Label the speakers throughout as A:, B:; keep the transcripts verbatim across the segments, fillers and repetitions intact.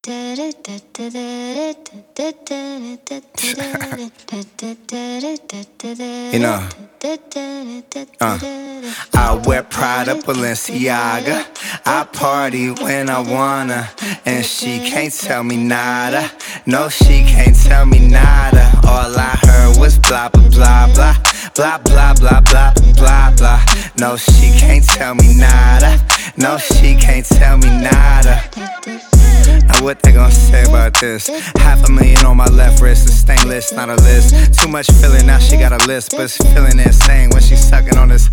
A: You know, uh, I wear Prada, Balenciaga. I party when I wanna, and she can't tell me nada. No, she can't tell me nada. All I heard was blah blah blah blah, blah blah blah blah blah blah. No, she can't tell me nada. No, she can't tell me nada. Now what they gon' say about this? Half a million on my left wrist, a stainless, not a list. Too much feeling, now she got a list, but it's feeling insane when she's sucking on this.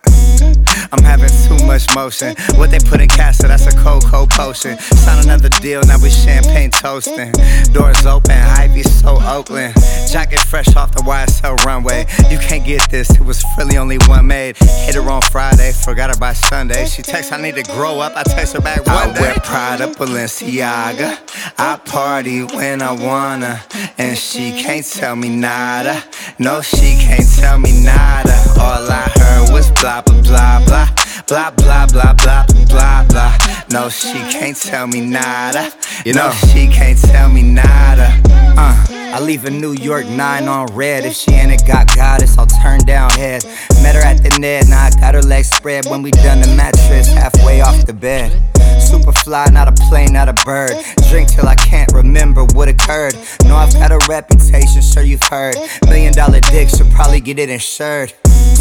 A: I'm having too much motion. What they put in Casa, that's a cold, cold potion. Sign another deal, now we champagne toasting. Doors open, Ivy so Oakland. Jacket fresh off the Y S L runway. You can't get this, it was really only one made. Hit her on Friday, forgot her by Sunday. She texts, I need to grow up, I text her back one day. I wear Prada, Balenciaga. I party when I wanna, and she can't tell me nada. No, she can't tell me nada. All I heard was blah blah blah blah, blah blah blah blah blah blah. No, she can't tell me nada. You know, she can't tell me nada. Uh, I leave in New York nine on red. If she ain't it got goddess, I'll turn down head. Met her at the net, now I got her legs spread. When we done the mattress, halfway off the bed. Super fly, not a plane, not a bird. Drink till I can't remember what occurred. Know I've got a reputation, sure you've heard. Million dollar dick, should probably get it insured.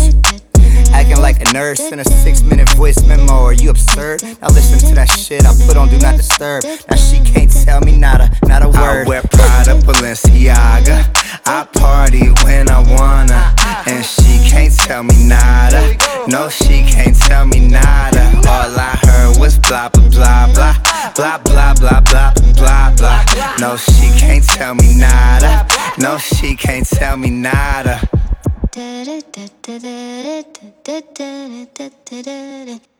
A: Acting like a nurse in a six minute voice memo, are you absurd? Now listen to that shit I put on Do Not Disturb. Now she can't tell me nada, not a word. I wear Prada, Balenciaga. I party when I wanna, and she can't tell me nada. No, she can't tell me nada. All I heard was blah blah blah blah, blah blah blah blah blah blah. No, she can't tell me nada. No, she can't tell me nada.